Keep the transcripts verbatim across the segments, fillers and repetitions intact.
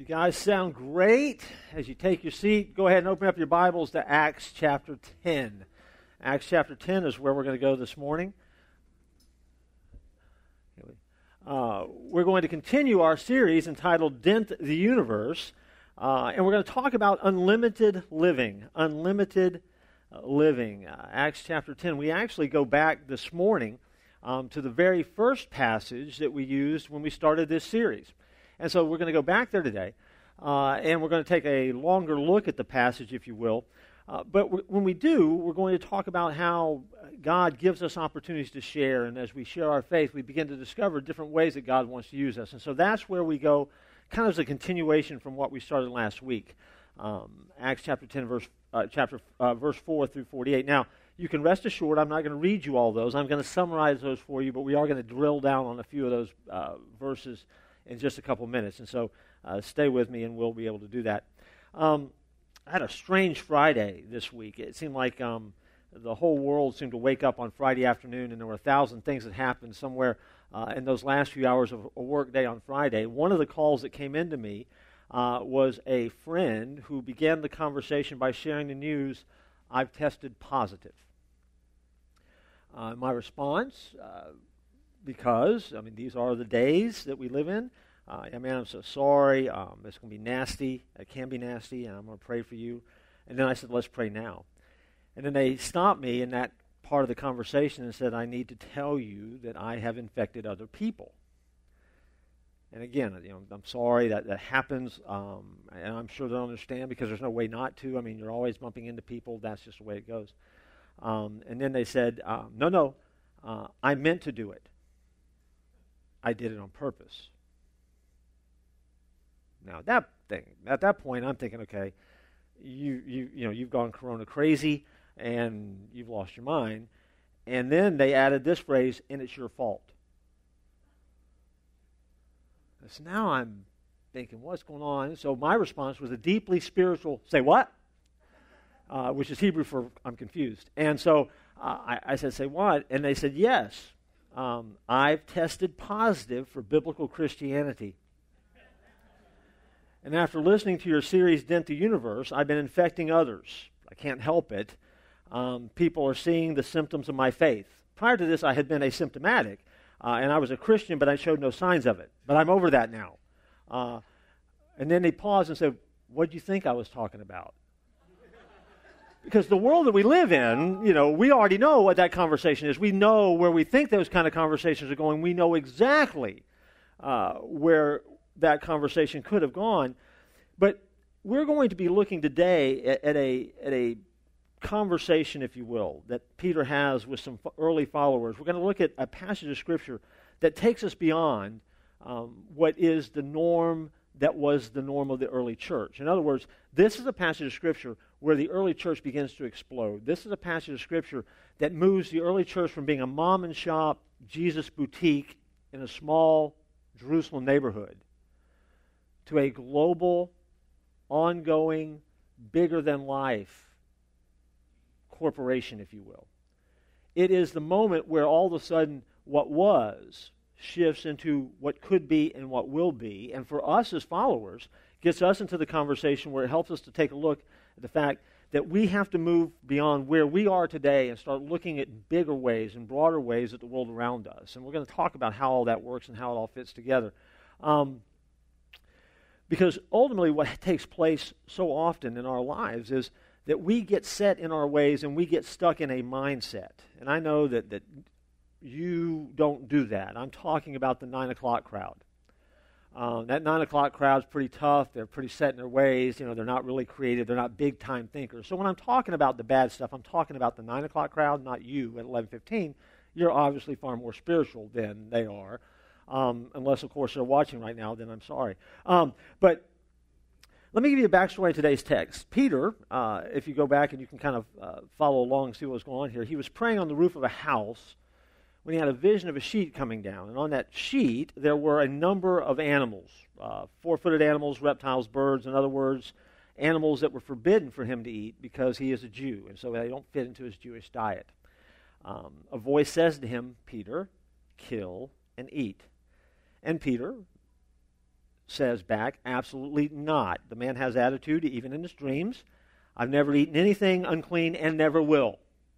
guys sound great. As you take your seat, go ahead and open up your Bibles to Acts chapter ten. Acts chapter ten is where we're going to go this morning. Uh, we're going to continue our series entitled Dent the Universe, uh, and we're going to talk about unlimited living. Unlimited uh, living. Uh, Acts chapter ten. We actually go back this morning um, to the very first passage that we used when we started this series. And so we're going to go back there today, uh, and we're going to take a longer look at the passage, if you will. Uh, but w- when we do, we're going to talk about how God gives us opportunities to share, and as we share our faith, we begin to discover different ways that God wants to use us. And so that's where we go, kind of as a continuation from what we started last week. Um, Acts chapter ten, verse uh, chapter uh, verse four through forty-eight. Now, you can rest assured, I'm not going to read you all those. I'm going to summarize those for you, but we are going to drill down on a few of those uh, verses in just a couple minutes. And so uh, stay with me and we'll be able to do that. Um, I had a strange Friday this week. It seemed like um, the whole world seemed to wake up on Friday afternoon, and there were a thousand things that happened somewhere uh, in those last few hours of a work day on Friday. One of the calls that came into me uh, was a friend who began the conversation by sharing the news, "I've tested positive." Uh, my response, uh, because, I mean, these are the days that we live in. Uh, I mean, I'm so sorry. Um, it's going to be nasty. It can be nasty, and I'm going to pray for you. And then I said, let's pray now. And then they stopped me in that part of the conversation and said, I need to tell you that I have infected other people. And again, you know, I'm sorry that that happens, um, and I'm sure they'll understand because there's no way not to. I mean, you're always bumping into people. That's just the way it goes. Um, and then they said, um, no, no, uh, I meant to do it. I did it on purpose. Now, that thing, at that point, I'm thinking, okay, you you you know, you've gone corona crazy, and you've lost your mind. And then they added this phrase, and it's your fault. So now I'm thinking, what's going on? So my response was a deeply spiritual, say what? Uh, which is Hebrew for I'm confused. And so uh, I, I said, say what? And they said, yes. Um, I've tested positive for biblical Christianity. And after listening to your series, Dent the Universe, I've been infecting others. I can't help it. Um, people are seeing the symptoms of my faith. Prior to this, I had been asymptomatic, uh, and I was a Christian, but I showed no signs of it. But I'm over that now. Uh, and then they paused and said, what do you think I was talking about? Because the world that we live in, you know, we already know what that conversation is. We know where we think those kind of conversations are going. We know exactly uh, where that conversation could have gone. But we're going to be looking today at, at a at a conversation, if you will, that Peter has with some early followers. We're going to look at a passage of Scripture that takes us beyond um, what is the norm that was the norm of the early church. In other words, this is a passage of Scripture where the early church begins to explode. This is a passage of Scripture that moves the early church from being a mom and shop Jesus boutique in a small Jerusalem neighborhood to a global, ongoing, bigger-than-life corporation, if you will. It is the moment where all of a sudden what was shifts into what could be and what will be, and for us as followers, gets us into the conversation where it helps us to take a look at the fact that we have to move beyond where we are today and start looking at bigger ways and broader ways at the world around us. And we're going to talk about how all that works and how it all fits together. Um, because ultimately what takes place so often in our lives is that we get set in our ways and we get stuck in a mindset. And I know that, that you don't do that. I'm talking about the nine o'clock crowd. Um, that nine o'clock crowd's pretty tough. They're pretty set in their ways. You know, they're not really creative. They're not big-time thinkers. So when I'm talking about the bad stuff, I'm talking about the nine o'clock crowd, not you at eleven fifteen. You're obviously far more spiritual than they are. Um, unless, of course, they're watching right now, then I'm sorry. Um, but let me give you a backstory in today's text. Peter, uh, if you go back and you can kind of uh, follow along and see what's going on here, he was praying on the roof of a house when he had a vision of a sheet coming down. And on that sheet, there were a number of animals, uh, four-footed animals, reptiles, birds, in other words, animals that were forbidden for him to eat because he is a Jew, and so they don't fit into his Jewish diet. Um, a voice says to him, Peter, kill and eat. And Peter says back, absolutely not. The man has attitude even in his dreams. I've never eaten anything unclean and never will.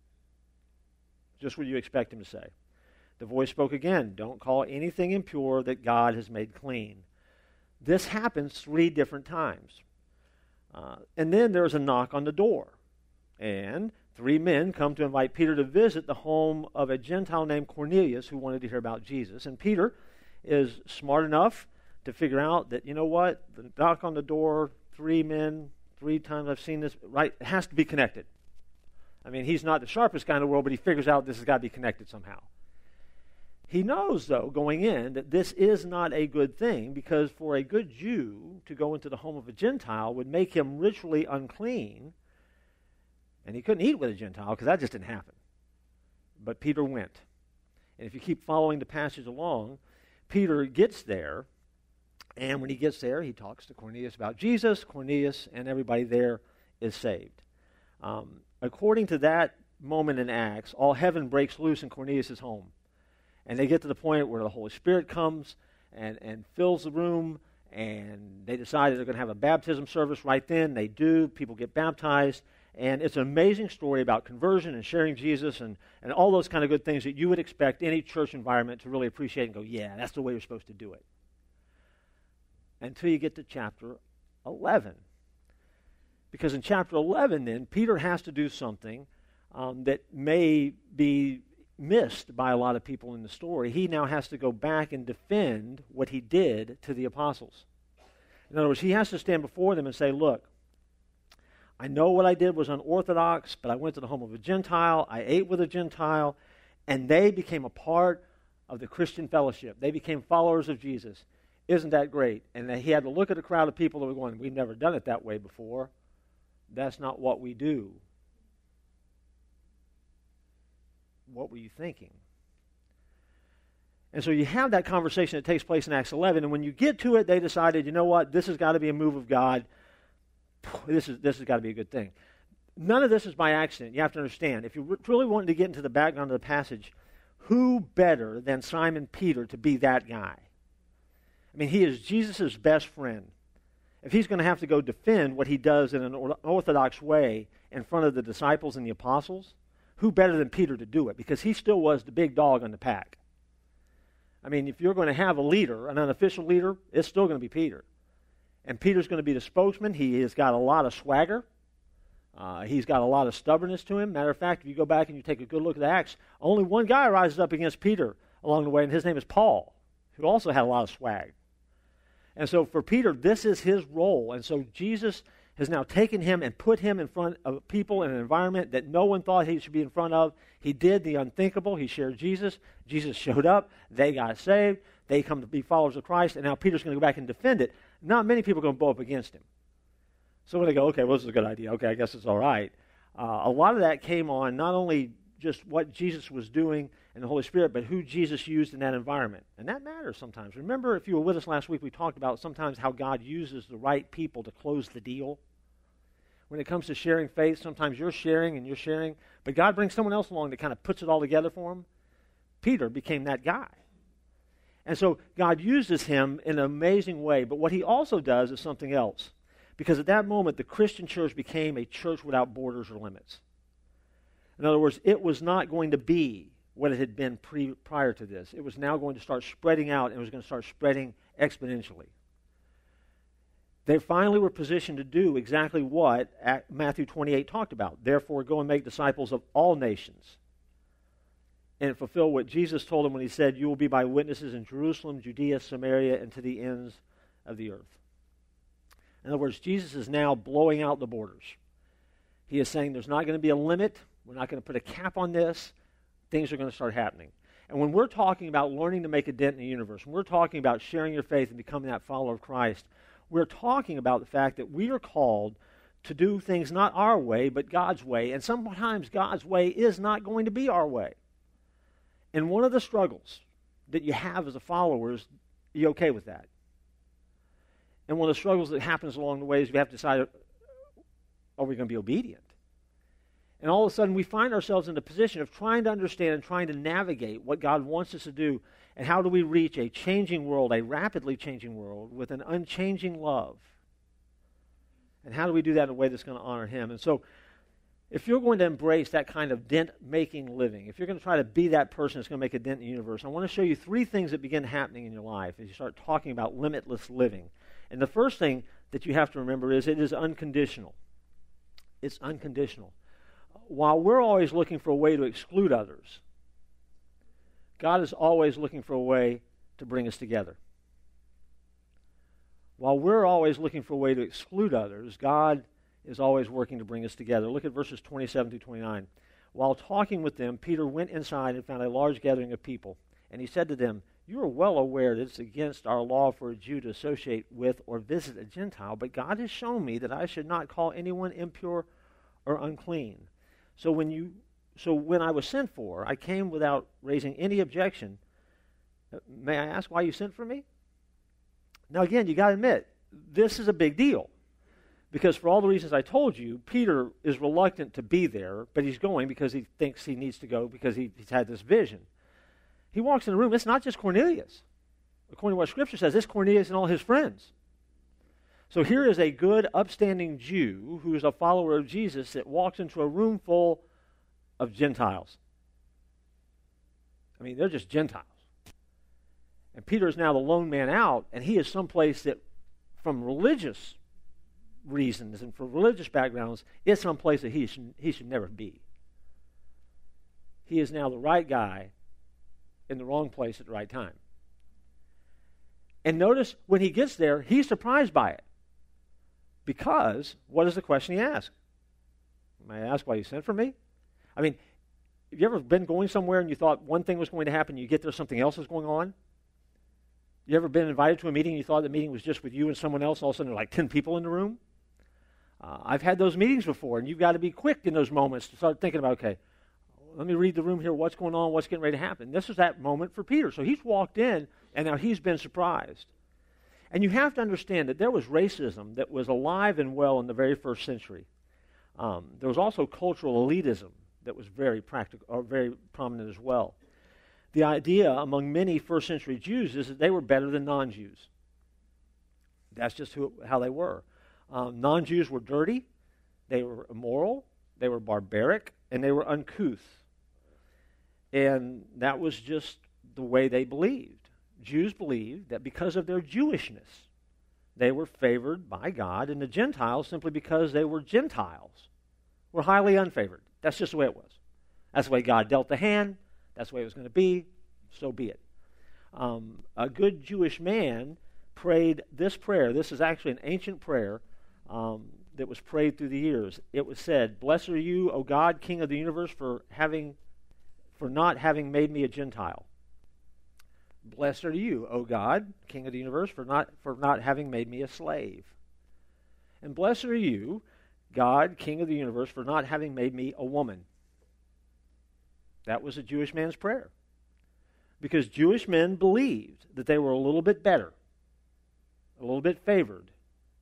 Just what you expect him to say. The voice spoke again, don't call anything impure that God has made clean. This happens three different times. Uh, and then there's a knock on the door. And three men come to invite Peter to visit the home of a Gentile named Cornelius who wanted to hear about Jesus. And Peter is smart enough to figure out that, you know what, the knock on the door, three men, three times I've seen this, right, it has to be connected. I mean, he's not the sharpest guy in the world, but he figures out this has got to be connected somehow. He knows, though, going in, that this is not a good thing, because for a good Jew to go into the home of a Gentile would make him ritually unclean, and he couldn't eat with a Gentile, because that just didn't happen. But Peter went. And if you keep following the passage along, Peter gets there, and when he gets there, he talks to Cornelius about Jesus. Cornelius and everybody there is saved. Um, according to that moment in Acts, all heaven breaks loose in Cornelius' home. And they get to the point where the Holy Spirit comes and, and fills the room, and they decide they're going to have a baptism service right then. They do. People get baptized. And it's an amazing story about conversion and sharing Jesus and, and all those kind of good things that you would expect any church environment to really appreciate and go, yeah, that's the way you're supposed to do it. Until you get to chapter eleven. Because in chapter eleven, then, Peter has to do something um, that may be missed by a lot of people in the story. He now has to go back and defend what he did to the apostles. In other words, he has to stand before them and say, look, I know what I did was unorthodox, but I went to the home of a Gentile, I ate with a Gentile, and they became a part of the Christian fellowship. They became followers of Jesus. Isn't that great? And he had to look at a crowd of people that were going, we've never done it that way before. That's not what we do. What were you thinking? And so you have that conversation that takes place in Acts eleven, and when you get to it, they decided, you know what, this has got to be a move of God. This is this has got to be a good thing. None of this is by accident. You have to understand, if you really wanted to get into the background of the passage, who better than Simon Peter to be that guy? I mean, he is Jesus' best friend. If he's going to have to go defend what he does in an orthodox way in front of the disciples and the apostles, who better than Peter to do it? Because he still was the big dog on the pack. I mean, if you're going to have a leader, an unofficial leader, it's still going to be Peter. And Peter's going to be the spokesman. He has got a lot of swagger. Uh, he's got a lot of stubbornness to him. Matter of fact, if you go back and you take a good look at the Acts, only one guy rises up against Peter along the way, and his name is Paul, who also had a lot of swag. And so for Peter, this is his role. And so Jesus has now taken him and put him in front of people in an environment that no one thought he should be in front of. He did the unthinkable. He shared Jesus. Jesus showed up. They got saved. They come to be followers of Christ. And now Peter's going to go back and defend it. Not many people are going to blow up against him. So when they go, okay, well, this is a good idea. Okay, I guess it's all right. Uh, a lot of that came on not only just what Jesus was doing and the Holy Spirit, but who Jesus used in that environment. And that matters sometimes. Remember, if you were with us last week, we talked about sometimes how God uses the right people to close the deal. When it comes to sharing faith, sometimes you're sharing and you're sharing, but God brings someone else along that kind of puts it all together for him. Peter became that guy. And so God uses him in an amazing way, but what he also does is something else. Because at that moment, the Christian church became a church without borders or limits. In other words, it was not going to be what it had been pre, prior to this. It was now going to start spreading out, and it was going to start spreading exponentially. They finally were positioned to do exactly what Matthew twenty-eight talked about. Therefore, go and make disciples of all nations. And fulfill what Jesus told them when he said, you will be my witnesses in Jerusalem, Judea, Samaria, and to the ends of the earth. In other words, Jesus is now blowing out the borders. He is saying there's not going to be a limit. We're not going to put a cap on this. Things are going to start happening. And when we're talking about learning to make a dent in the universe, when we're talking about sharing your faith and becoming that follower of Christ, we're talking about the fact that we are called to do things not our way, but God's way. And sometimes God's way is not going to be our way. And one of the struggles that you have as a follower is, are you okay with that? And one of the struggles that happens along the way is we have to decide, are we going to be obedient? And all of a sudden we find ourselves in the position of trying to understand and trying to navigate what God wants us to do, and how do we reach a changing world, a rapidly changing world, with an unchanging love. And how do we do that in a way that's going to honor Him? And so if you're going to embrace that kind of dent-making living, if you're going to try to be that person that's going to make a dent in the universe, I want to show you three things that begin happening in your life as you start talking about limitless living. And the first thing that you have to remember is it is unconditional. It's unconditional. While we're always looking for a way to exclude others, God is always looking for a way to bring us together. While we're always looking for a way to exclude others, God is always working to bring us together. Look at verses twenty-seven through twenty-nine. While talking with them, Peter went inside and found a large gathering of people. And he said to them, "You are well aware that it's against our law for a Jew to associate with or visit a Gentile, but God has shown me that I should not call anyone impure or unclean. So when you, so when I was sent for, I came without raising any objection. May I ask why you sent for me?" Now again, you got to admit, this is a big deal. Because for all the reasons I told you, Peter is reluctant to be there, but he's going because he thinks he needs to go because he, he's had this vision. He walks in the room. It's not just Cornelius. According to what Scripture says, it's Cornelius and all his friends. So here is a good, upstanding Jew who is a follower of Jesus that walks into a room full of Gentiles. I mean, they're just Gentiles. And Peter is now the lone man out, and he is someplace that, from religious reasons and for religious backgrounds, it's someplace that he should, he should never be. He is now the right guy in the wrong place at the right time. And notice when he gets there, he's surprised by it. Because, what is the question he asks? May I ask why you sent for me? I mean, have you ever been going somewhere and you thought one thing was going to happen, you get there, something else is going on? You ever been invited to a meeting and you thought the meeting was just with you and someone else, all of a sudden there are like ten people in the room? Uh, I've had those meetings before, and you've got to be quick in those moments to start thinking about, okay, let me read the room here, what's going on, what's getting ready to happen. This is that moment for Peter. So he's walked in, and now he's been surprised. And you have to understand that there was racism that was alive and well in the very first century. Um, there was also cultural elitism that was very practical, or very prominent as well. The idea among many first century Jews is that they were better than non-Jews. That's just who, how they were. Um, non-Jews were dirty, they were immoral, they were barbaric, and they were uncouth. And that was just the way they believed. Jews believed that because of their Jewishness, they were favored by God, and the Gentiles, simply because they were Gentiles, were highly unfavored. That's just the way it was. That's the way God dealt the hand. That's the way it was going to be. So be it. Um, a good Jewish man prayed this prayer. This is actually an ancient prayer um, that was prayed through the years. It was said, "Blessed are you, O God, King of the universe, for having, for not having made me a Gentile. Blessed are you, O God, King of the universe, for not for not having made me a slave. And blessed are you, God, King of the universe, for not having made me a woman." That was a Jewish man's prayer. Because Jewish men believed that they were a little bit better, a little bit favored,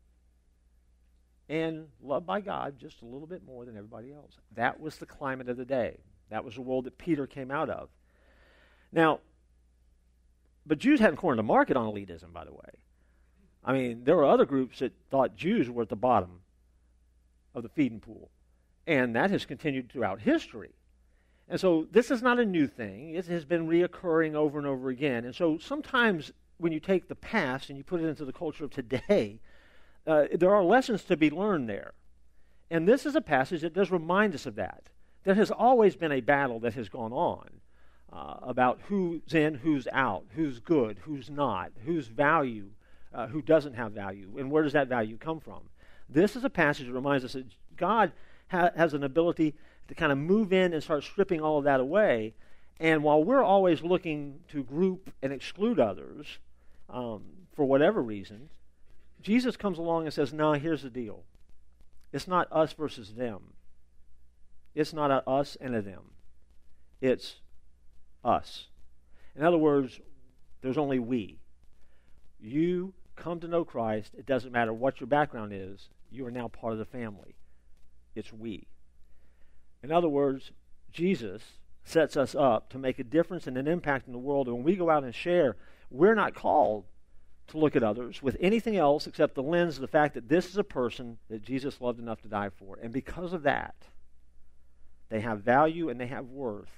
and loved by God just a little bit more than everybody else. That was the climate of the day. That was the world that Peter came out of. Now, but Jews hadn't cornered the market on elitism, by the way. I mean, there were other groups that thought Jews were at the bottom of the feeding pool. And that has continued throughout history. And so this is not a new thing. It has been reoccurring over and over again. And so sometimes when you take the past and you put it into the culture of today, uh, there are lessons to be learned there. And this is a passage that does remind us of that. There has always been a battle that has gone on uh, about who's in, who's out, who's good, who's not, whose value, uh, who doesn't have value, and where does that value come from. This is a passage that reminds us that God ha- has an ability to kind of move in and start stripping all of that away. And while we're always looking to group and exclude others um, for whatever reasons, Jesus comes along and says, no, here's the deal. It's not us versus them. It's not a us and a them. It's us. In other words, there's only we. You come to know Christ. It doesn't matter what your background is. You are now part of the family. It's we. In other words, Jesus sets us up to make a difference and an impact in the world. And when we go out and share, we're not called to look at others with anything else except the lens of the fact that this is a person that Jesus loved enough to die for. And because of that, they have value and they have worth.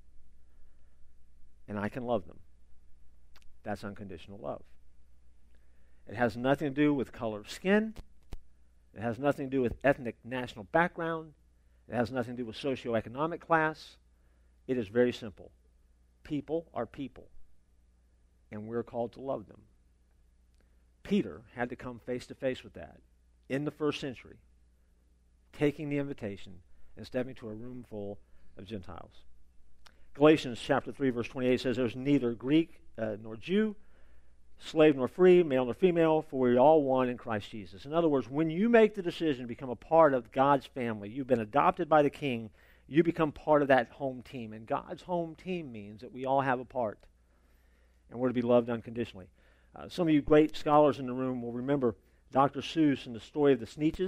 And I can love them. That's unconditional love. It has nothing to do with color of skin. It has nothing to do with ethnic national background. It has nothing to do with socioeconomic class. It is very simple. People are people, and we're called to love them. Peter had to come face to face with that in the first century, taking the invitation and stepping to a room full of Gentiles. Galatians chapter three, verse twenty-eight says, there's neither Greek uh, nor Jew, slave nor free, male nor female, for we're all one in Christ Jesus. In other words, when you make the decision to become a part of God's family, you've been adopted by the King, you become part of that home team. And God's home team means that we all have a part, and we're to be loved unconditionally. Uh, some of you great scholars in the room will remember Doctor Seuss and the story of the Sneetches.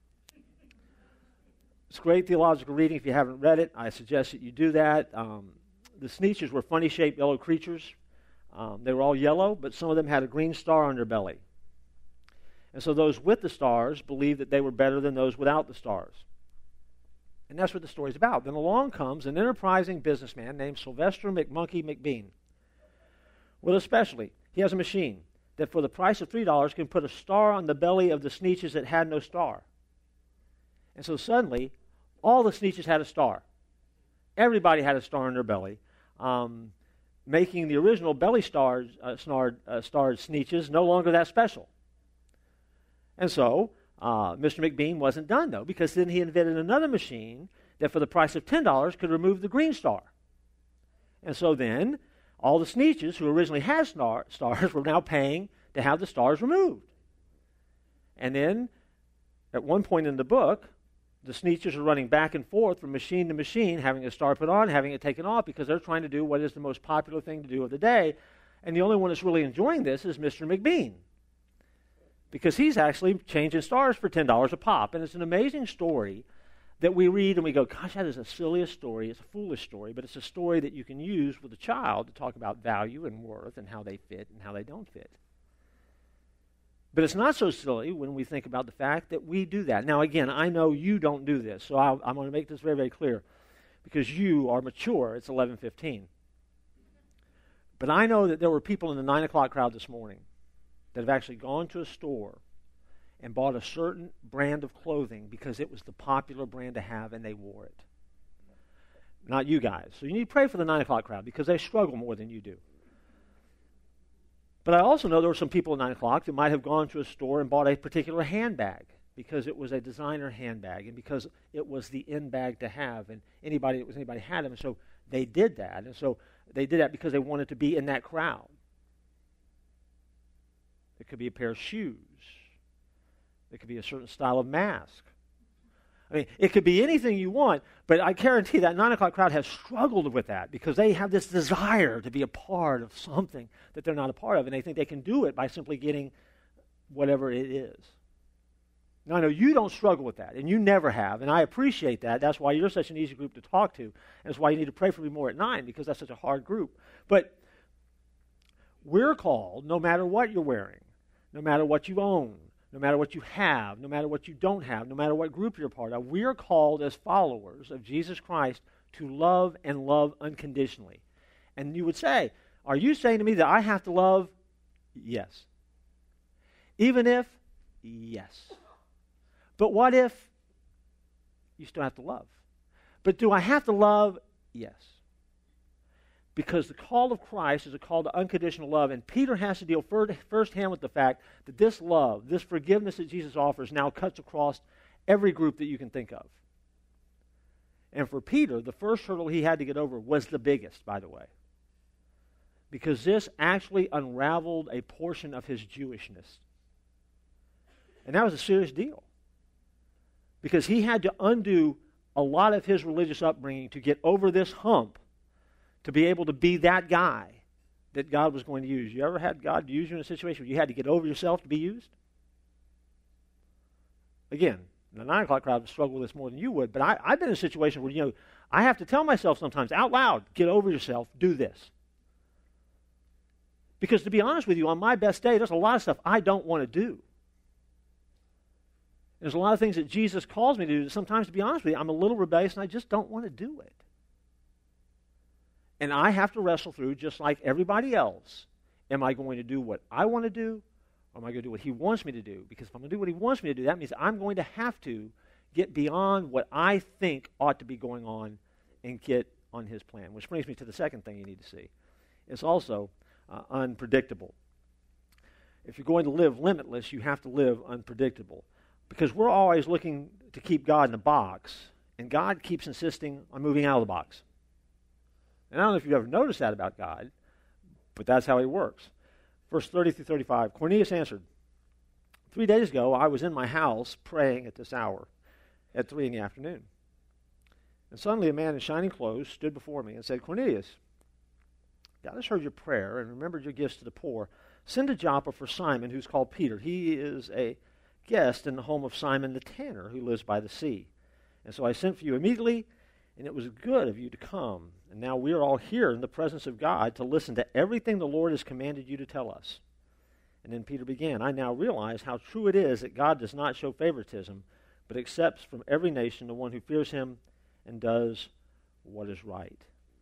It's great theological reading. If you haven't read it, I suggest that you do that. Um, the Sneetches were funny-shaped yellow creatures. Um, they were all yellow, but some of them had a green star on their belly. And so those with the stars believed that they were better than those without the stars. And that's what the story's about. Then along comes an enterprising businessman named Sylvester McMonkey McBean with a specialty. He has a machine that for the price of three dollars can put a star on the belly of the Sneetches that had no star. And so suddenly, all the Sneetches had a star. Everybody had a star on their belly, um, making the original belly stars, uh, starred, uh, starred Sneetches no longer that special. And so, uh, Mister McBean wasn't done, though, because then he invented another machine that for the price of ten dollars could remove the green star. And so then, all the Sneetches who originally had star, stars were now paying to have the stars removed. And then, at one point in the book, the Sneetches are running back and forth from machine to machine, having a star put on, having it taken off, because they're trying to do what is the most popular thing to do of the day. And the only one that's really enjoying this is Mister McBean, because he's actually changing stars for ten dollars a pop. And it's an amazing story that we read and we go, gosh, that is the silliest story. It's a foolish story, but it's a story that you can use with a child to talk about value and worth and how they fit and how they don't fit. But it's not so silly when we think about the fact that we do that. Now, again, I know you don't do this, so I'll, I'm going to make this very, very clear, because you are mature. It's eleven fifteen. But I know that there were people in the nine o'clock crowd this morning that have actually gone to a store and bought a certain brand of clothing because it was the popular brand to have, and they wore it. Not you guys. So you need to pray for the nine o'clock crowd, because they struggle more than you do. But I also know there were some people at nine o'clock that might have gone to a store and bought a particular handbag because it was a designer handbag and because it was the in bag to have, and anybody that was anybody had them. And so they did that. And so they did that because they wanted to be in that crowd. It could be a pair of shoes. It could be a certain style of mask. I mean, it could be anything you want, but I guarantee that nine o'clock crowd has struggled with that because they have this desire to be a part of something that they're not a part of, and they think they can do it by simply getting whatever it is. Now, I know you don't struggle with that, and you never have, and I appreciate that. That's why you're such an easy group to talk to, and that's why you need to pray for me more at nine, because that's such a hard group. But we're called, no matter what you're wearing, no matter what you own, no matter what you have, no matter what you don't have, no matter what group you're a part of, we are called as followers of Jesus Christ to love and love unconditionally. And you would say, are you saying to me that I have to love? Yes. Even if? Yes. But what if you still have to love? But do I have to love? Yes. Because the call of Christ is a call to unconditional love, and Peter has to deal firsthand with the fact that this love, this forgiveness that Jesus offers, now cuts across every group that you can think of. And for Peter, the first hurdle he had to get over was the biggest, by the way, because this actually unraveled a portion of his Jewishness. And that was a serious deal, because he had to undo a lot of his religious upbringing to get over this hump, to be able to be that guy that God was going to use. You ever had God use you in a situation where you had to get over yourself to be used? Again, And the nine o'clock crowd would struggle with this more than you would, but I, I've been in a situation where, you know, I have to tell myself sometimes out loud, get over yourself, do this. Because to be honest with you, on my best day, there's a lot of stuff I don't want to do. There's a lot of things that Jesus calls me to do that sometimes, to be honest with you, I'm a little rebellious and I just don't want to do it. And I have to wrestle through, just like everybody else, am I going to do what I want to do, or am I going to do what he wants me to do? Because if I'm going to do what he wants me to do, that means I'm going to have to get beyond what I think ought to be going on and get on his plan. Which brings me to the second thing you need to see. It's also uh, unpredictable. If you're going to live limitless, you have to live unpredictable. Because we're always looking to keep God in a box, and God keeps insisting on moving out of the box. And I don't know if you've ever noticed that about God, but that's how he works. Verse thirty through thirty-five, Cornelius answered, Three days ago I was in my house praying at this hour, at three in the afternoon. And suddenly a man in shining clothes stood before me and said, Cornelius, God has heard your prayer and remembered your gifts to the poor. Send to Joppa for Simon, who's called Peter. He is a guest in the home of Simon the tanner, who lives by the sea. And so I sent for you immediately, and it was good of you to come. And now we are all here in the presence of God to listen to everything the Lord has commanded you to tell us. And then Peter began, I now realize how true it is that God does not show favoritism, but accepts from every nation the one who fears him and does what is right.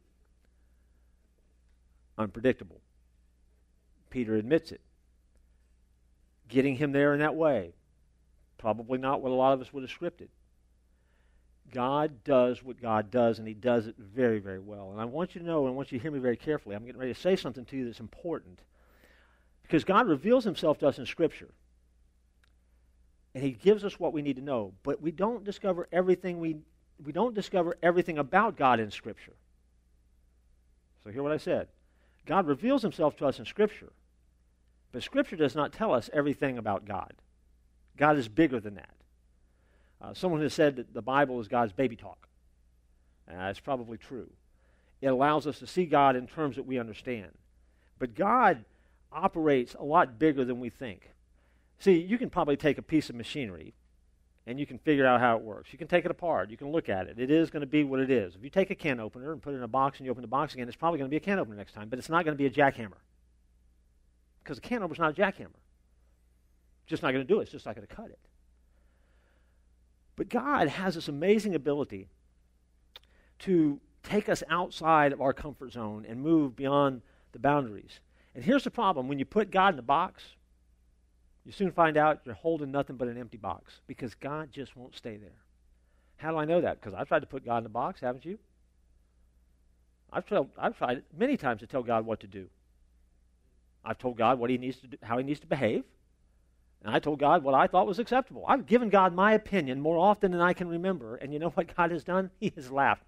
Unpredictable. Peter admits it. Getting him there in that way, probably not what a lot of us would have scripted. God does what God does, and he does it very, very well. And I want you to know, and I want you to hear me very carefully. I'm getting ready to say something to you that's important. Because God reveals himself to us in Scripture. And he gives us what we need to know. But we don't discover everything we we don't discover everything about God in Scripture. So hear what I said. God reveals himself to us in Scripture. But Scripture does not tell us everything about God. God is bigger than that. Uh, someone has said that the Bible is God's baby talk. Uh, it's probably true. It allows us to see God in terms that we understand. But God operates a lot bigger than we think. See, you can probably take a piece of machinery and you can figure out how it works. You can take it apart. You can look at it. It is going to be what it is. If you take a can opener and put it in a box and you open the box again, it's probably going to be a can opener next time, but it's not going to be a jackhammer. Because a can opener is not a jackhammer. It's just not going to do it. It's just not going to cut it. But God has this amazing ability to take us outside of our comfort zone and move beyond the boundaries. And here's the problem. When you put God in a box, you soon find out you're holding nothing but an empty box because God just won't stay there. How do I know that? Because I've tried to put God in a box, haven't you? I've tried, I've tried many times to tell God what to do. I've told God what he needs to do, how he needs to behave. And I told God what I thought was acceptable. I've given God my opinion more often than I can remember. And you know what God has done? He has laughed.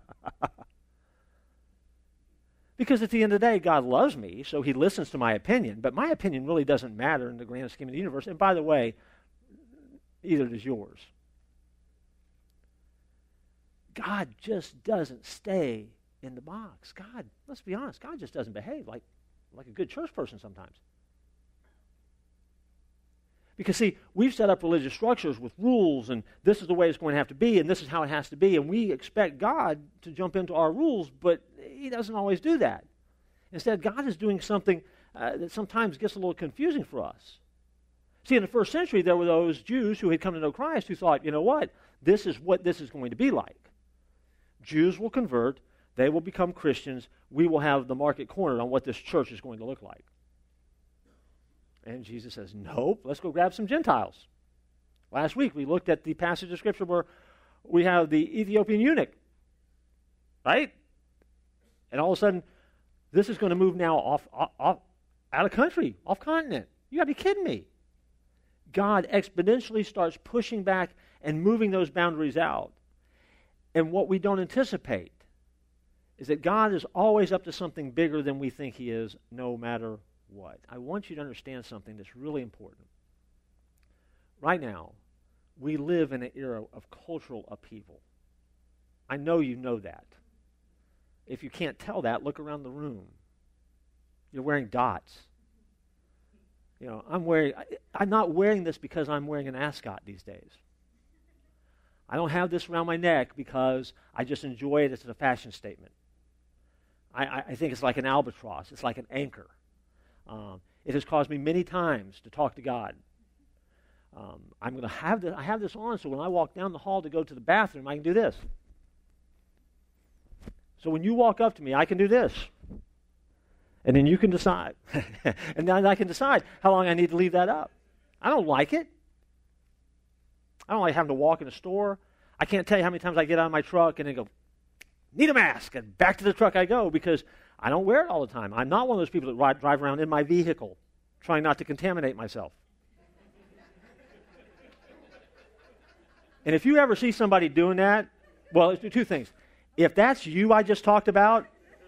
Because at the end of the day, God loves me, so he listens to my opinion. But my opinion really doesn't matter in the grand scheme of the universe. And by the way, either does yours. God just doesn't stay in the box. God, let's be honest, God just doesn't behave like, like a good church person sometimes. Because, see, we've set up religious structures with rules, and this is the way it's going to have to be, and this is how it has to be, and we expect God to jump into our rules, but he doesn't always do that. Instead, God is doing something uh, that sometimes gets a little confusing for us. See, in the first century, there were those Jews who had come to know Christ who thought, you know what, this is what this is going to be like. Jews will convert, they will become Christians, we will have the market cornered on what this church is going to look like. And Jesus says, nope, let's go grab some Gentiles. Last week we looked at the passage of Scripture where we have the Ethiopian eunuch, right? And all of a sudden, this is going to move now off, off, off out of country, off continent. You got to be kidding me. God exponentially starts pushing back and moving those boundaries out. And what we don't anticipate is that God is always up to something bigger than we think he is, no matter what. I want you to understand something that's really important. Right now, we live in an era of cultural upheaval. I know you know that. If you can't tell that, look around the room. You're wearing dots. You know, I'm wearing, I, I'm not wearing this because I'm wearing an ascot these days. I don't have this around my neck because I just enjoy it as a fashion statement. I, I, I think it's like an albatross. It's like an anchor. Um, it has caused me many times to talk to God. Um, I'm going to have this, I have this on, so when I walk down the hall to go to the bathroom, I can do this. So when you walk up to me, I can do this. And then you can decide. And then I can decide how long I need to leave that up. I don't like it. I don't like having to walk in a store. I can't tell you how many times I get out of my truck and then go, need a mask, and back to the truck I go because I don't wear it all the time. I'm not one of those people that ride, drive around in my vehicle trying not to contaminate myself. And if you ever see somebody doing that, well, let's do two things. If that's you I just talked about,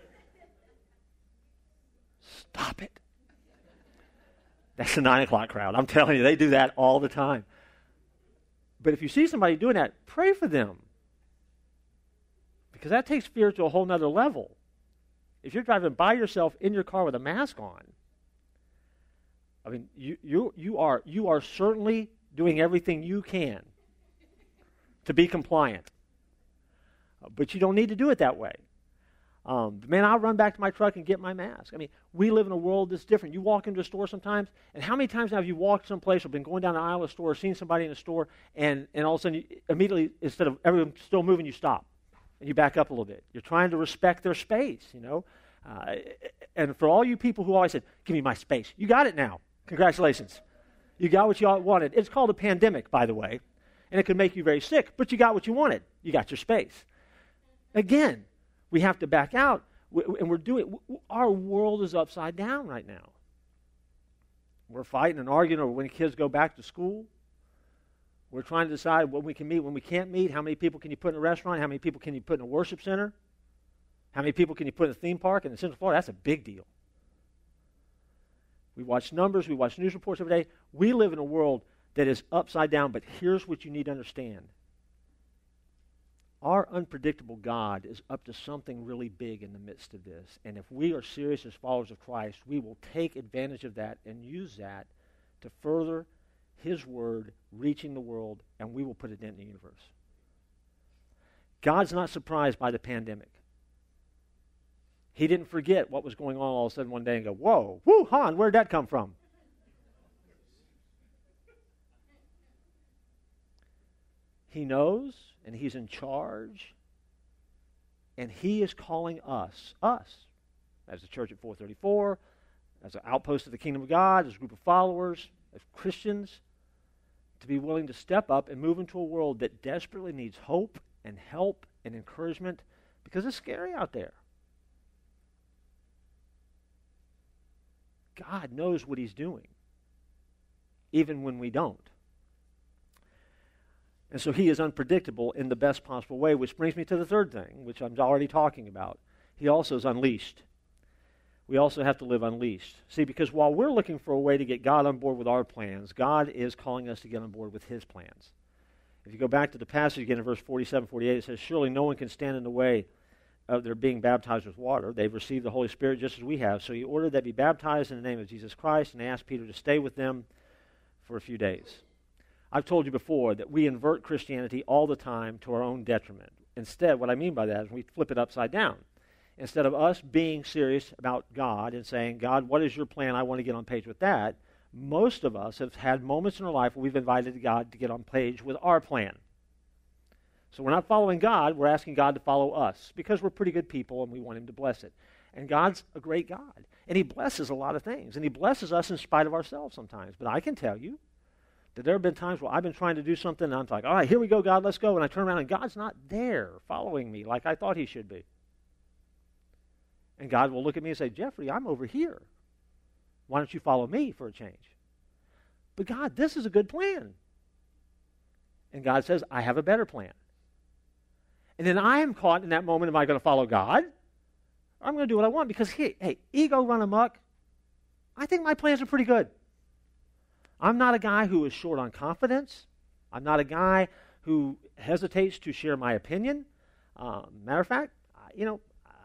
stop it. That's the nine o'clock crowd. I'm telling you, they do that all the time. But if you see somebody doing that, pray for them. Because that takes fear to a whole nother level. If you're driving by yourself in your car with a mask on, I mean, you you you are you are certainly doing everything you can to be compliant. But you don't need to do it that way. Um, man, I'll run back to my truck and get my mask. I mean, we live in a world that's different. You walk into a store sometimes, and how many times have you walked someplace or been going down an aisle of a store or seen somebody in a store, and, and all of a sudden, you, immediately, instead of everyone still moving, you stop, and you back up a little bit. You're trying to respect their space, you know. Uh, and for all you people who always said, give me my space, you got it now. Congratulations. You got what you all wanted. It's called a pandemic, by the way, and it could make you very sick, but you got what you wanted. You got your space. Again, we have to back out, and we're doing, our world is upside down right now. We're fighting and arguing over when kids go back to school. We're trying to decide when we can meet, when we can't meet. How many people can you put in a restaurant? How many people can you put in a worship center? How many people can you put in a theme park in Central Florida? That's a big deal. We watch numbers. We watch news reports every day. We live in a world that is upside down, but here's what you need to understand. Our unpredictable God is up to something really big in the midst of this. And if we are serious as followers of Christ, we will take advantage of that and use that to further His Word reaching the world, and we will put a dent in the universe. God's not surprised by the pandemic. He didn't forget what was going on all of a sudden one day and go, whoa, whoo, Han, where'd that come from? He knows, and He's in charge, and He is calling us, us, as the church at four thirty-four, as an outpost of the kingdom of God, as a group of followers, as Christians, to be willing to step up and move into a world that desperately needs hope and help and encouragement because it's scary out there. God knows what He's doing, even when we don't. And so He is unpredictable in the best possible way, which brings me to the third thing, which I'm already talking about. He also is unleashed. We also have to live unleashed. See, because while we're looking for a way to get God on board with our plans, God is calling us to get on board with His plans. If you go back to the passage again in verse forty-seven, forty-eight, it says, surely no one can stand in the way of their being baptized with water. They've received the Holy Spirit just as we have. So He ordered that be baptized in the name of Jesus Christ, and they asked Peter to stay with them for a few days. I've told you before that we invert Christianity all the time to our own detriment. Instead, what I mean by that is we flip it upside down. Instead of us being serious about God and saying, God, what is your plan? I want to get on page with that. Most of us have had moments in our life where we've invited God to get on page with our plan. So we're not following God, we're asking God to follow us because we're pretty good people and we want Him to bless it. And God's a great God. And He blesses a lot of things. And He blesses us in spite of ourselves sometimes. But I can tell you that there have been times where I've been trying to do something and I'm like, all right, here we go, God, let's go. And I turn around and God's not there following me like I thought He should be. And God will look at me and say, Jeffrey, I'm over here. Why don't you follow me for a change? But God, this is a good plan. And God says, I have a better plan. And then I am caught in that moment, am I going to follow God? Or I'm going to do what I want because, hey, hey, ego run amok. I think my plans are pretty good. I'm not a guy who is short on confidence. I'm not a guy who hesitates to share my opinion. Uh, matter of fact, you know,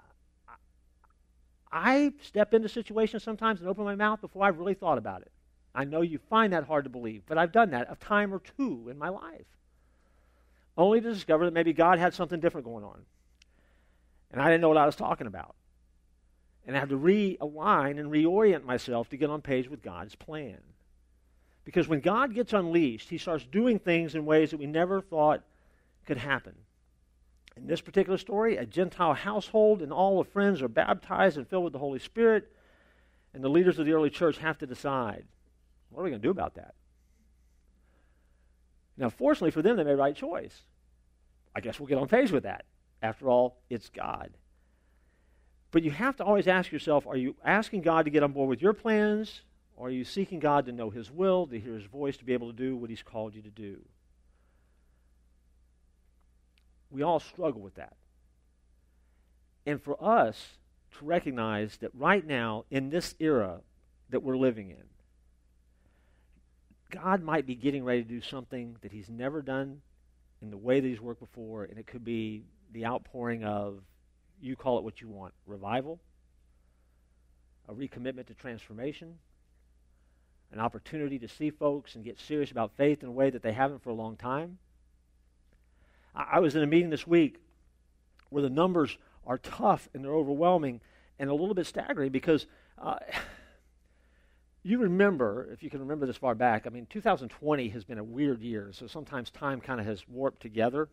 I step into situations sometimes and open my mouth before I've really thought about it. I know you find that hard to believe, but I've done that a time or two in my life. only to discover that maybe God had something different going on. And I didn't know what I was talking about. And I had to realign and reorient myself to get on page with God's plan. Because when God gets unleashed, he starts doing things in ways that we never thought could happen. In this particular story, a Gentile household and all the friends are baptized and filled with the Holy Spirit, and the leaders of the early church have to decide, what are we going to do about that? Now, fortunately for them, they made the right choice. I guess we'll get on page with that. After all, it's God. But you have to always ask yourself, are you asking God to get on board with your plans, or are you seeking God to know his will, to hear his voice, to be able to do what he's called you to do? We all struggle with that. And for us to recognize that right now, in this era that we're living in, God might be getting ready to do something that he's never done in the way that he's worked before, and it could be the outpouring of, you call it what you want, revival, a recommitment to transformation, an opportunity to see folks and get serious about faith in a way that they haven't for a long time. I, I was in a meeting this week where the numbers are tough and they're overwhelming and a little bit staggering because uh, you remember, if you can remember this far back, I mean, two thousand twenty has been a weird year, so sometimes time kind of has warped together.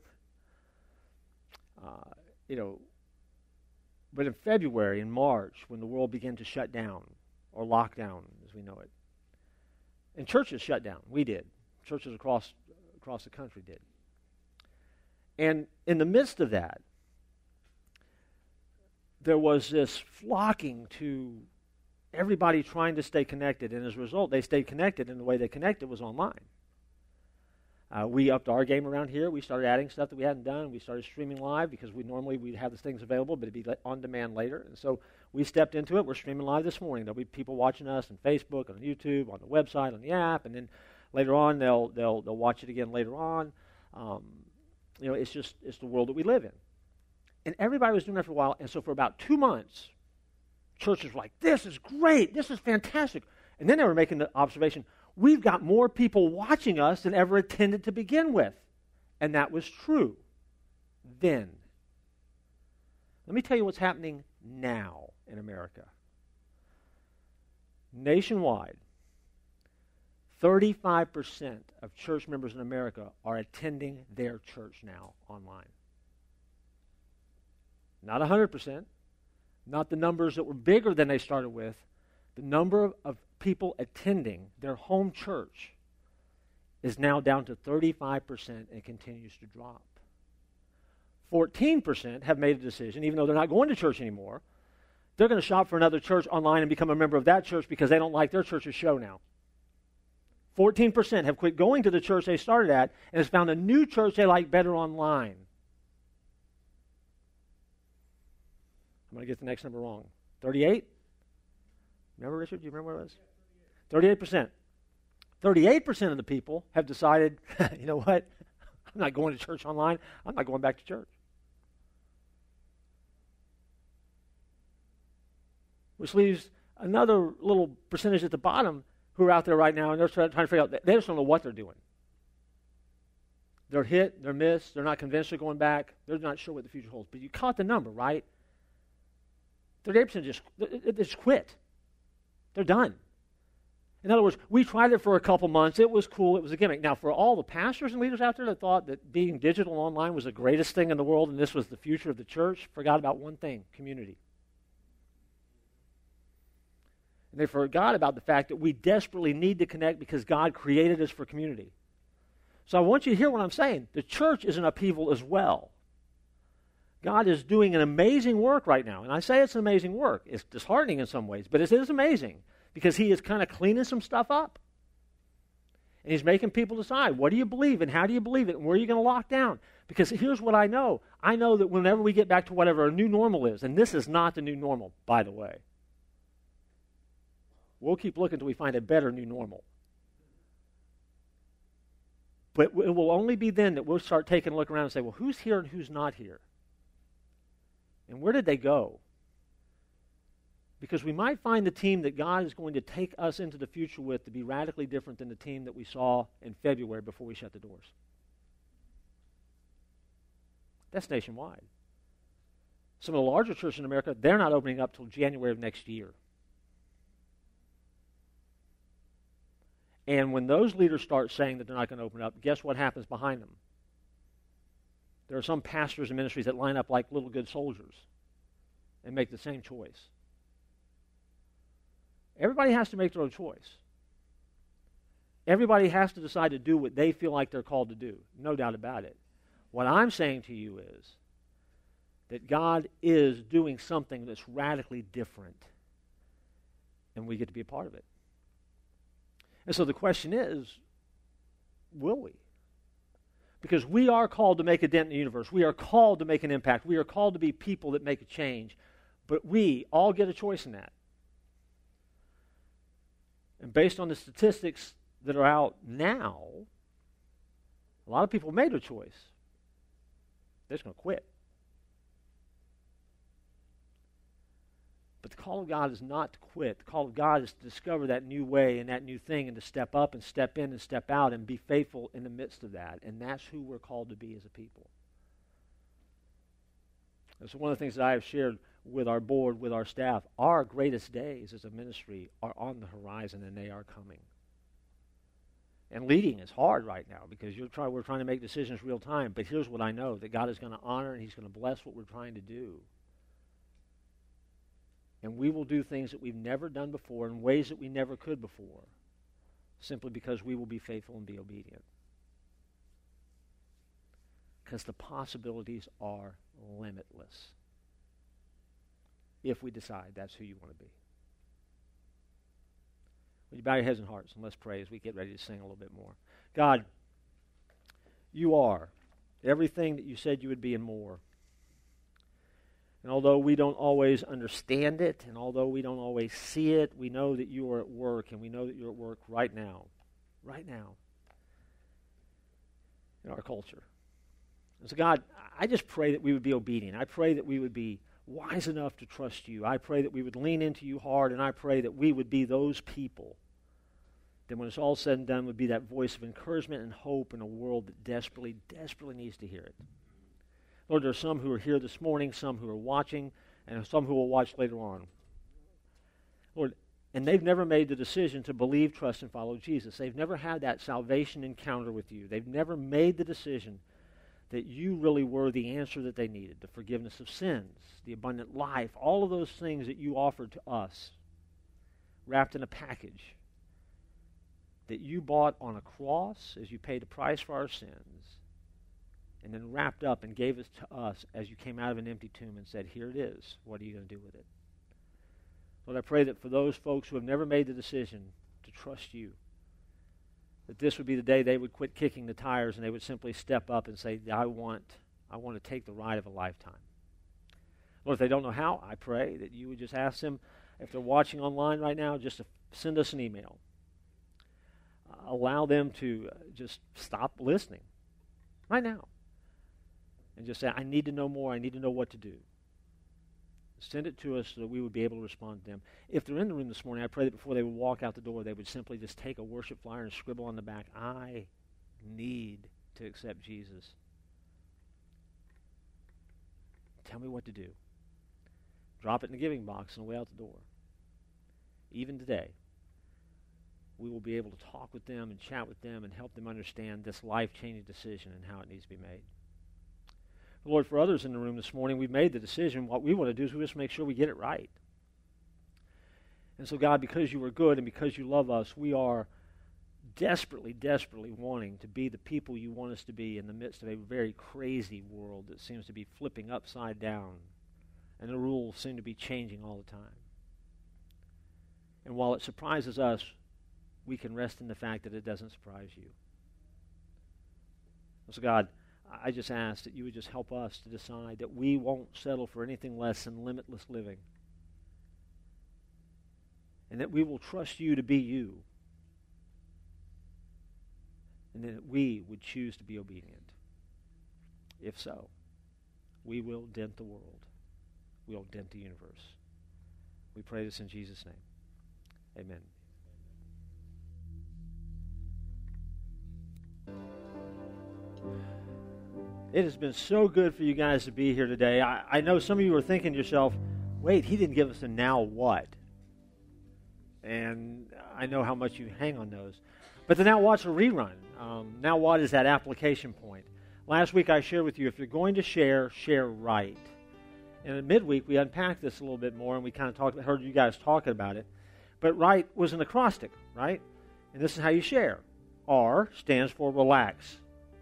Uh, you know, but in February, in March, when the world began to shut down, or lock down as we know it, and churches shut down, we did. Churches across across the country did. And in the midst of that, there was this flocking to everybody trying to stay connected, and as a result, they stayed connected, and the way they connected was online. Uh, we upped our game around here. We started adding stuff that we hadn't done. We started streaming live because we normally we'd have the things available, but it'd be on demand later. And so we stepped into it. We're streaming live this morning. There'll be people watching us on Facebook, on YouTube, on the website, on the app, and then later on they'll they'll they'll watch it again later on. Um, you know, it's just it's the world that we live in. And everybody was doing that for a while. And so for about two months, churches were like, "This is great. This is fantastic." And then they were making the observation, we've got more people watching us than ever attended to begin with. And that was true then. Let me tell you what's happening now in America. Nationwide, thirty-five percent of church members in America are attending their church now online. Not one hundred percent, not the numbers that were bigger than they started with. The number of, of people attending their home church is now down to thirty-five percent and continues to drop. fourteen percent have made a decision, even though they're not going to church anymore, they're going to shop for another church online and become a member of that church because they don't like their church's show now. fourteen percent have quit going to the church they started at and has found a new church they like better online. I'm going to get the next number wrong. thirty-eight? Remember, Richard? Do you remember what it was? thirty-eight percent. thirty-eight percent of the people have decided, you know what? I'm not going to church online. I'm not going back to church. Which leaves another little percentage at the bottom who are out there right now, and they're trying to figure out, they just don't know what they're doing. They're hit, they're missed, they're not convinced they're going back, they're not sure what the future holds. But you caught the number, right? thirty-eight percent just, they just quit. They're done. In other words, we tried it for a couple months. It was cool. It was a gimmick. Now, for all the pastors and leaders out there that thought that being digital and online was the greatest thing in the world and this was the future of the church, forgot about one thing, community. And they forgot about the fact that we desperately need to connect because God created us for community. So I want you to hear what I'm saying. The church is in upheaval as well. God is doing an amazing work right now. And I say it's an amazing work. It's disheartening in some ways, but it is amazing because he is kind of cleaning some stuff up. And he's making people decide, what do you believe and how do you believe it and where are you going to lock down? Because here's what I know. I know that whenever we get back to whatever a new normal is, and this is not the new normal, by the way. We'll keep looking until we find a better new normal. But it will only be then that we'll start taking a look around and say, well, who's here and who's not here? And where did they go? Because we might find the team that God is going to take us into the future with to be radically different than the team that we saw in February before we shut the doors. That's nationwide. Some of the larger churches in America, they're not opening up till January of next year. And when those leaders start saying that they're not going to open up, guess what happens behind them? There are some pastors and ministries that line up like little good soldiers and make the same choice. Everybody has to make their own choice. Everybody has to decide to do what they feel like they're called to do. No doubt about it. What I'm saying to you is that God is doing something that's radically different, and we get to be a part of it. And so the question is, will we? Because we are called to make a dent in the universe. We are called to make an impact. We are called to be people that make a change. But we all get a choice in that. And based on the statistics that are out now, a lot of people made a choice. They're just going to quit. But the call of God is not to quit. The call of God is to discover that new way and that new thing and to step up and step in and step out and be faithful in the midst of that. And that's who we're called to be as a people. And so one of the things that I have shared with our board, with our staff, our greatest days as a ministry are on the horizon, and they are coming. And leading is hard right now because you're try, we're trying to make decisions real time. But here's what I know, that God is going to honor and he's going to bless what we're trying to do. And we will do things that we've never done before in ways that we never could before, simply because we will be faithful and be obedient. Because the possibilities are limitless if we decide that's who you want to be. Would you bow your heads and hearts and let's pray as we get ready to sing a little bit more. God, you are everything that you said you would be and more. And although we don't always understand it, and although we don't always see it, we know that you are at work, and we know that you're at work right now, right now, in our culture. And so God, I just pray that we would be obedient. I pray that we would be wise enough to trust you. I pray that we would lean into you hard, and I pray that we would be those people that when it's all said and done would be that voice of encouragement and hope in a world that desperately, desperately needs to hear it. Lord, there are some who are here this morning, some who are watching, and some who will watch later on. Lord, and they've never made the decision to believe, trust, and follow Jesus. They've never had that salvation encounter with you. They've never made the decision that you really were the answer that they needed, the forgiveness of sins, the abundant life, all of those things that you offered to us, wrapped in a package that you bought on a cross as you paid the price for our sins, and then wrapped up and gave it to us as you came out of an empty tomb and said, here it is. What are you going to do with it? Lord, I pray that for those folks who have never made the decision to trust you, that this would be the day they would quit kicking the tires and they would simply step up and say, I want, I want to take the ride of a lifetime. Lord, if they don't know how, I pray that you would just ask them, if they're watching online right now, just to send us an email. Uh, allow them to uh, just stop listening right now. And just say, I need to know more. I need to know what to do. Send it to us so that we would be able to respond to them. If they're in the room this morning, I pray that before they would walk out the door, they would simply just take a worship flyer and scribble on the back, I need to accept Jesus. Tell me what to do. Drop it in the giving box on the way out the door. Even today, we will be able to talk with them and chat with them and help them understand this life-changing decision and how it needs to be made. Lord, for others in the room this morning, we've made the decision. What we want to do is we just make sure we get it right. And so, God, because you are good and because you love us, we are desperately, desperately wanting to be the people you want us to be in the midst of a very crazy world that seems to be flipping upside down, and the rules seem to be changing all the time. And while it surprises us, we can rest in the fact that it doesn't surprise you. So, God, I just ask that you would just help us to decide that we won't settle for anything less than limitless living. And that we will trust you to be you. And that we would choose to be obedient. If so, we will dent the world. We will dent the universe. We pray this in Jesus' name. Amen. It has been so good for you guys to be here today. I, I know some of you are thinking to yourself, wait, he didn't give us a now what? And I know how much you hang on those. But the now what's a rerun. Um, now what is that application point? Last week I shared with you, if you're going to share, share right. And in midweek we unpacked this a little bit more, and we kind of talked, heard you guys talking about it. But right was an acrostic, right? And this is how you share. R stands for relax.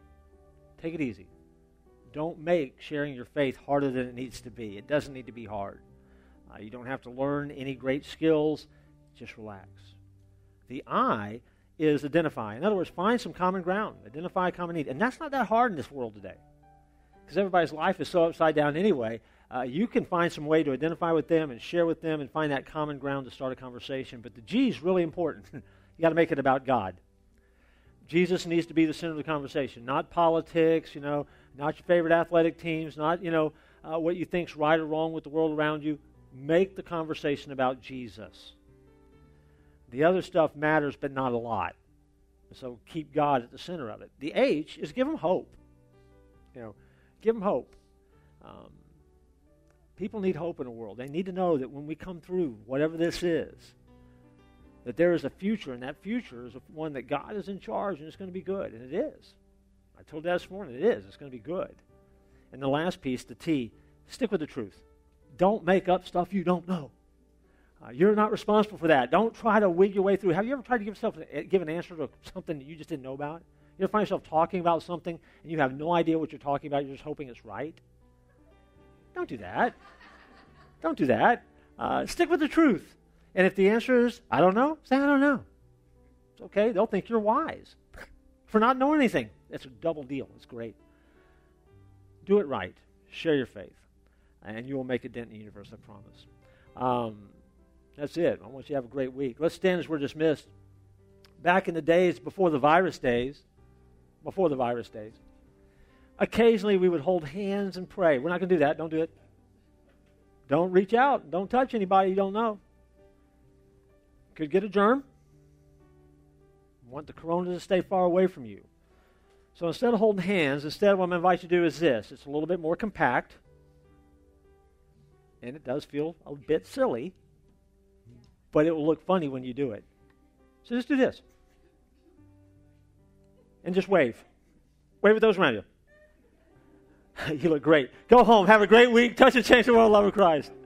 Take it easy. Don't make sharing your faith harder than it needs to be. It doesn't need to be hard. Uh, you don't have to learn any great skills. Just relax. The I is identify. In other words, find some common ground. Identify a common need. And that's not that hard in this world today, because everybody's life is so upside down anyway. Uh, you can find some way to identify with them and share with them and find that common ground to start a conversation. But the G is really important. You got to make it about God. Jesus needs to be the center of the conversation, not politics, you know, not your favorite athletic teams, not, you know, uh, what you think's right or wrong with the world around you. Make the conversation about Jesus. The other stuff matters, but not a lot. So keep God at the center of it. The H is give them hope. You know, give them hope. Um, people need hope in the world. They need to know that when we come through, whatever this is, that there is a future, and that future is one that God is in charge, and it's going to be good, and it is. I told you that this morning, it is. It's going to be good. And the last piece, the T, stick with the truth. Don't make up stuff you don't know. Uh, you're not responsible for that. Don't try to wig your way through. Have you ever tried to give yourself give an answer to something that you just didn't know about? You ever find yourself talking about something and you have no idea what you're talking about? You're just hoping it's right? Don't do that. Don't do that. Uh, stick with the truth. And if the answer is, I don't know, say, I don't know. It's okay. They'll think you're wise for not knowing anything. That's a double deal. It's great. Do it right. Share your faith. And you will make a dent in the universe, I promise. Um, that's it. I want you to have a great week. Let's stand as we're dismissed. Back in the days before the virus days, before the virus days, occasionally we would hold hands and pray. We're not going to do that. Don't do it. Don't reach out. Don't touch anybody you don't know. Could get a germ. Want the corona to stay far away from you. So instead of holding hands, instead what I'm going to invite you to do is this. It's a little bit more compact. And it does feel a bit silly. But it will look funny when you do it. So just do this. And just wave. Wave at those around you. You look great. Go home. Have a great week. Touch and change the world. Love of Christ.